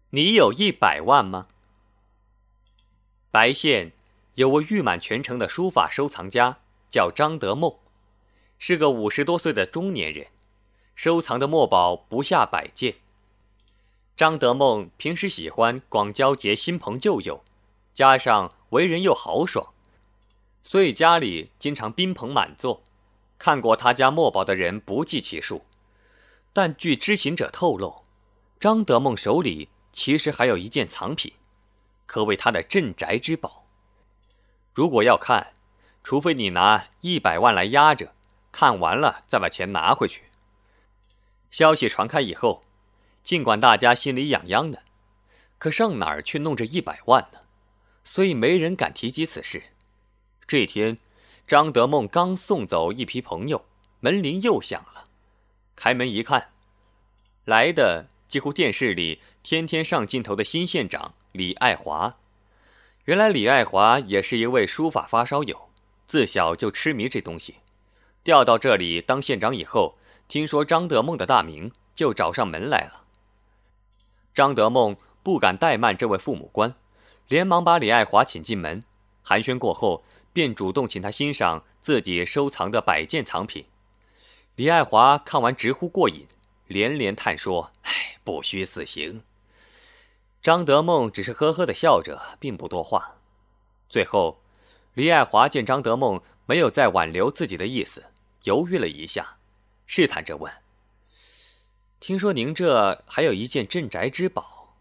你有100万吗？白县有位誉满全城的书法收藏家，叫张德梦，是个50多岁的中年人，收藏的墨宝不下100件。张德梦平时喜欢广交结新朋旧友，加上为人又豪爽，所以家里经常宾朋满座，看过他家墨宝的人不计其数。但据知情者透露，张德梦手里其实还有一件藏品，可谓他的镇宅之宝。如果要看，除非你拿100万来压着，看完了再把钱拿回去。消息传开以后，尽管大家心里痒痒的，可上哪儿去弄这100万呢？所以没人敢提及此事。这天，张德梦刚送走一批朋友，门铃又响了。开门一看，来的几乎电视里天天上镜头的新县长李爱华。原来李爱华也是一位书法发烧友，自小就痴迷这东西。调到这里当县长以后，听说张德梦的大名，就找上门来了。张德梦不敢怠慢这位父母官，连忙把李爱华请进门，寒暄过后，便主动请他欣赏自己收藏的100件藏品。李爱华看完直呼过瘾，连连叹说：“哎，不虚此行。”张德梦只是呵呵地笑着，并不多话。最后，李爱华见张德梦没有再挽留自己的意思，犹豫了一下，试探着问：“听说您这还有一件镇宅之宝？”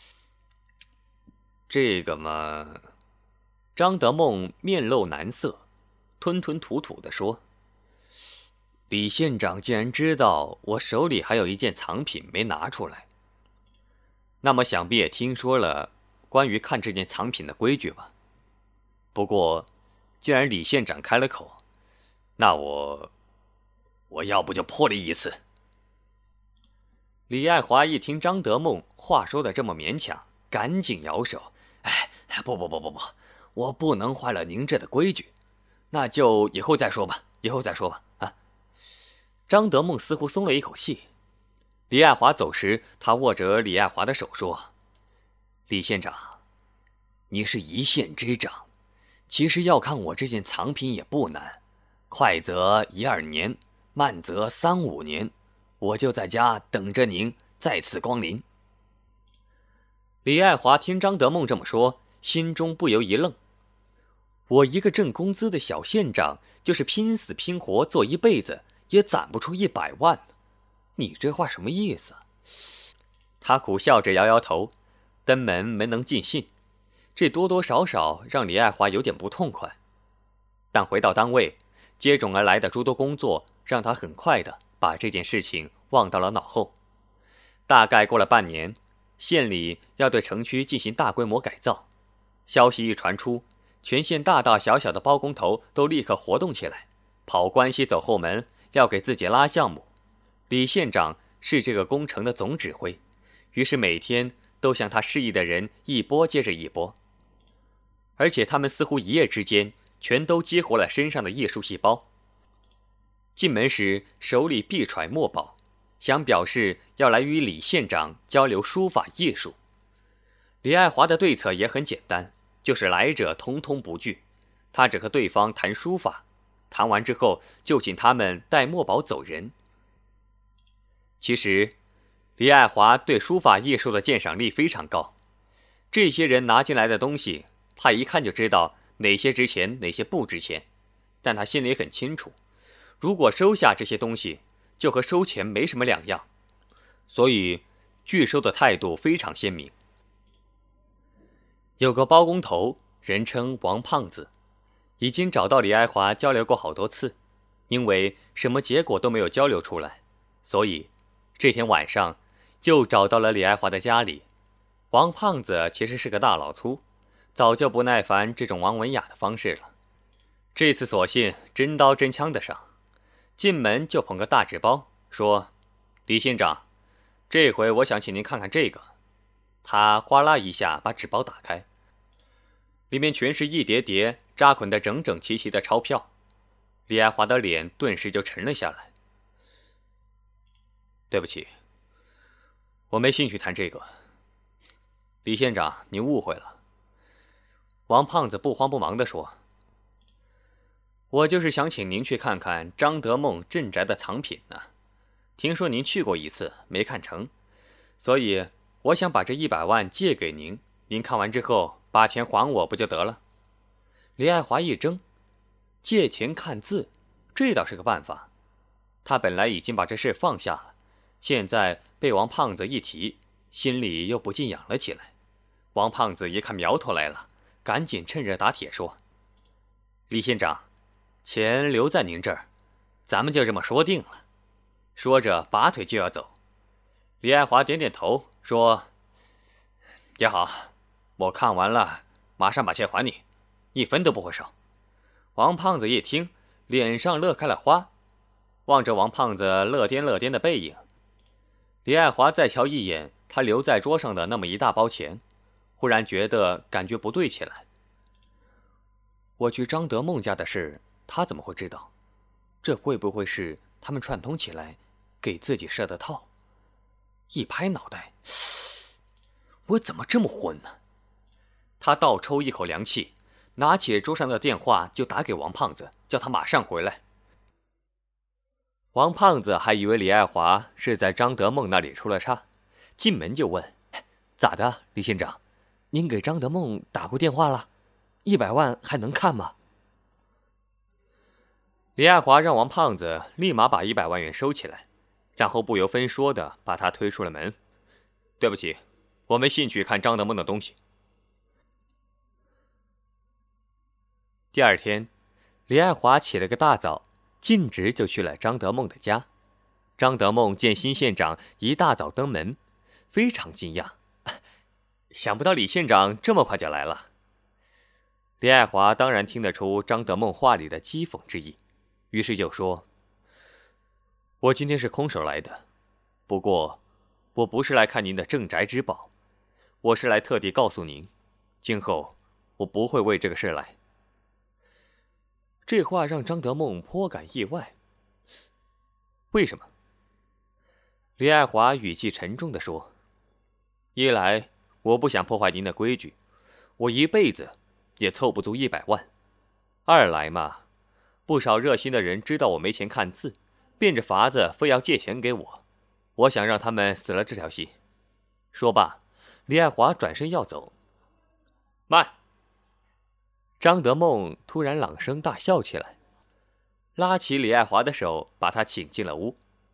这个嘛……张德梦面露难色，吞吞吐吐地说：“李县长既然知道我手里还有一件藏品没拿出来，那么想必也听说了关于看这件藏品的规矩吧？不过，既然李县长开了口，那我要不就破例一次。”李爱华一听张德梦话说的这么勉强，赶紧摇手：“哎，不，我不能坏了您这的规矩，那就以后再说吧，啊！”张德梦似乎松了一口气。李爱华走时，他握着李爱华的手说：“李县长，你是一县之长，其实要看我这件藏品也不难，快则1-2年，慢则3-5年，我就在家等着您再次光临。”李爱华听张德梦这么说，心中不由一愣。我一个挣工资的小县长，就是拼死拼活做一辈子，也攒不出100万。你这话什么意思？他苦笑着摇摇头，登门没能尽兴，这多多少少让李爱华有点不痛快。但回到单位，接踵而来的诸多工作让他很快的把这件事情忘到了脑后。大概过了半年，县里要对城区进行大规模改造，消息一传出，全县大大小小的包工头都立刻活动起来，跑关系走后门，要给自己拉项目。李县长是这个工程的总指挥，于是每天都向他示意的人一波接着一波，而且他们似乎一夜之间全都激活了身上的艺术细胞。进门时手里必揣墨宝，想表示要来与李县长交流书法艺术。李爱华的对策也很简单，就是来者通通不拒，他只和对方谈书法，谈完之后就请他们带墨宝走人。其实，李爱华对书法艺术的鉴赏力非常高，这些人拿进来的东西，他一看就知道哪些值钱，哪些不值钱。但他心里很清楚，如果收下这些东西，就和收钱没什么两样，所以拒收的态度非常鲜明。有个包工头，人称王胖子，已经找到李爱华交流过好多次，因为什么结果都没有交流出来，所以这天晚上又找到了李爱华的家里。王胖子其实是个大老粗，早就不耐烦这种王文雅的方式了。这次索性真刀真枪的上，进门就捧个大纸包，说：“李县长，这回我想请您看看这个。”他哗啦一下把纸包打开，里面全是一叠叠扎捆得整整齐齐的钞票。李爱华的脸顿时就沉了下来。“对不起，我没兴趣谈这个。 李县长，您误会了。王胖子不慌不忙地说：“我就是想请您去看看张德梦镇宅的藏品呢。听说您去过一次，没看成，所以我想把这100万借给您，您看完之后把钱还我不就得了？”李爱华一怔，借钱看字，这倒是个办法。他本来已经把这事放下了，现在被王胖子一提，心里又不禁痒了起来。王胖子一看苗头来了，赶紧趁热打铁说：“李县长，钱留在您这儿，咱们就这么说定了。”说着拔腿就要走。李爱华点点头说：“也好，我看完了马上把钱还你，1分都不会少。”王胖子一听，脸上乐开了花，望着王胖子乐颠乐颠的背影，李爱华再瞧一眼他留在桌上的那么一大包钱，忽然感觉不对起来。我去张德梦家的事，他怎么会知道？这会不会是他们串通起来给自己设的套？一拍脑袋，我怎么这么混呢？他倒抽一口凉气，拿起桌上的电话就打给王胖子，叫他马上回来。王胖子还以为李爱华是在张德梦那里出了差，进门就问：“咋的，李县长？您给张德梦打过电话了？100万还能看吗？”李爱华让王胖子立马把100万元收起来，然后不由分说的把他推出了门。“对不起，我没兴趣看张德梦的东西。”第二天，李爱华起了个大早，径直就去了张德梦的家。张德梦见新县长一大早登门，非常惊讶，想不到李县长这么快就来了。李爱华当然听得出张德梦话里的讥讽之意，于是就说：“我今天是空手来的，不过我不是来看您的镇宅之宝，我是来特地告诉您，今后我不会为这个事来。”这话让张德梦颇感意外。为什么？李爱华语气沉重地说：“一来我不想破坏您的规矩，我一辈子也凑不足100万；二来嘛，不少热心的人知道我没钱看字，变着法子非要借钱给我，我想让他们死了这条心。”说罢，李爱华转身要走。“慢！”张德梦突然朗声大笑起来，拉起李爱华的手，把他请进了屋。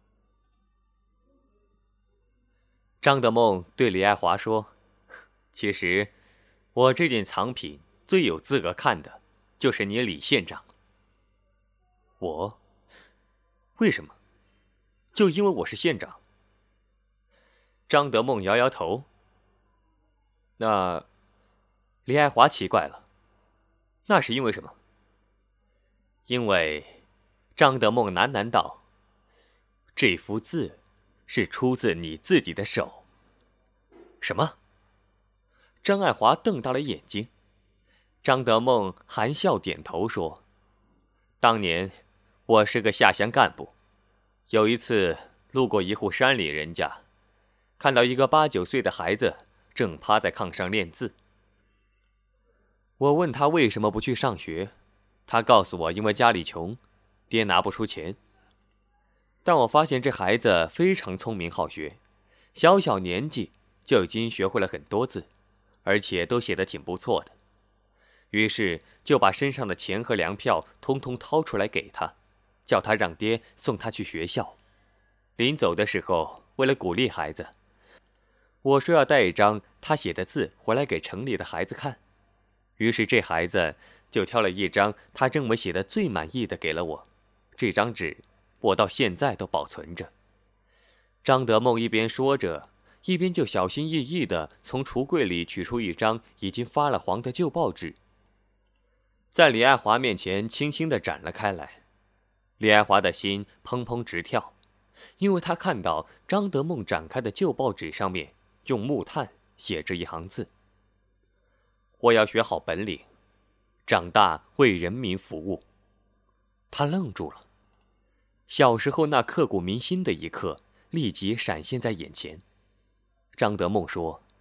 张德梦对李爱华说：“其实，我这件藏品最有资格看的，就是你李县长。”“我？为什么？就因为我是县长？”张德梦摇摇头。那，李爱华奇怪了。那是因为什么？因为张德梦喃喃道：“这幅字是出自你自己的手。”“什么？”张爱华瞪大了眼睛。张德梦含笑点头说：“当年我是个下乡干部，有一次路过一户山里人家，看到一个8、9岁的孩子正趴在炕上练字。我问他为什么不去上学，他告诉我因为家里穷，爹拿不出钱。但我发现这孩子非常聪明好学，小小年纪就已经学会了很多字，而且都写得挺不错的。于是就把身上的钱和粮票通通掏出来给他，叫他让爹送他去学校。临走的时候，为了鼓励孩子，我说要带一张他写的字回来给城里的孩子看。于是这孩子就挑了一张他认为写的最满意的给了我，这张纸我到现在都保存着。”张德梦一边说着，一边就小心翼翼地从橱柜里取出一张已经发了黄的旧报纸，在李爱华面前轻轻地展了开来。李爱华的心砰砰直跳，因为他看到张德梦展开的旧报纸上面用木炭写着一行字：“我要学好本领，长大为人民服务。”他愣住了，小时候那刻骨铭心的一刻立即闪现在眼前。张德梦说：“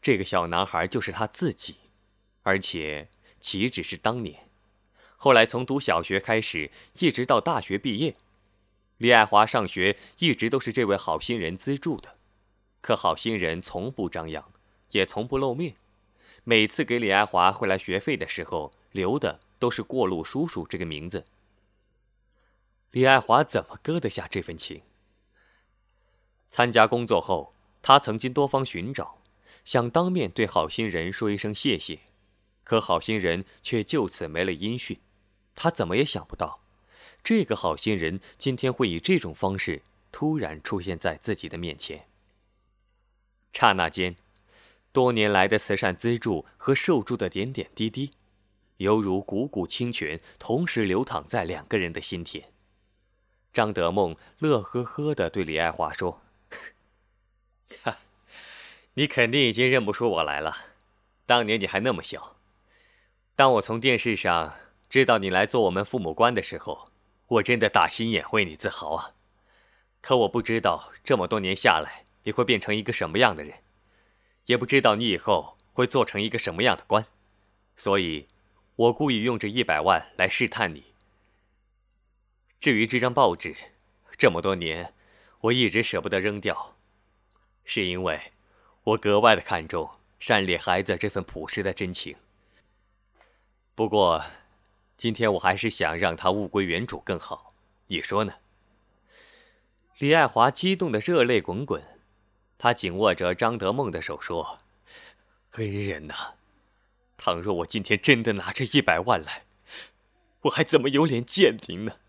这个小男孩就是他自己，而且岂止是当年，后来从读小学开始，一直到大学毕业，李爱华上学一直都是这位好心人资助的。可好心人从不张扬，也从不露面，每次给李爱华汇来学费的时候，留的都是过路叔叔这个名字。李爱华怎么搁得下这份情？参加工作后，他曾经多方寻找，想当面对好心人说一声谢谢，可好心人却就此没了音讯。他怎么也想不到，这个好心人今天会以这种方式突然出现在自己的面前。刹那间，多年来的慈善资助和受助的点点滴滴，犹如股股清泉，同时流淌在两个人的心田。张德梦乐呵呵地对李爱华说：“哈，你肯定已经认不出我来了。当年你还那么小。当我从电视上知道你来做我们父母官的时候，我真的打心眼为你自豪啊。可我不知道这么多年下来，你会变成一个什么样的人，也不知道你以后会做成一个什么样的官，所以我故意用这100万来试探你。至于这张报纸，这么多年我一直舍不得扔掉，是因为我格外的看重山里孩子这份朴实的真情。不过今天我还是想让它物归原主更好，你说呢？”李爱华激动得热泪滚滚，他紧握着张德梦的手说：“恩人呐，倘若我今天真的拿这100万来，我还怎么有脸见您呢？”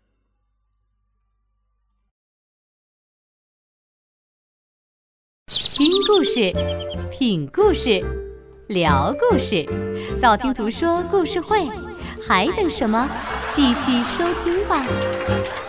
听故事，品故事，聊故事，道听途说故事会，还等什么？继续收听吧。